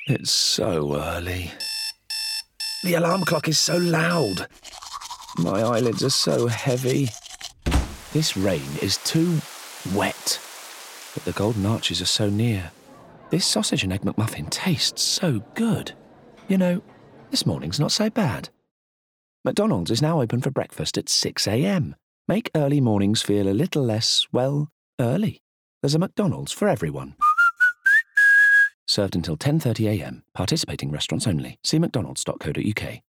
It's so early. The alarm clock is so loud. My eyelids are so heavy. This rain is too wet. But the golden arches are so near. This sausage and egg McMuffin tastes so good. You know, this morning's not so bad. McDonald's is now open for breakfast at 6 a.m. Make early mornings feel a little less, well, early. There's a McDonald's for everyone. Served until 10:30 a.m. Participating restaurants only. See mcdonalds.co.uk.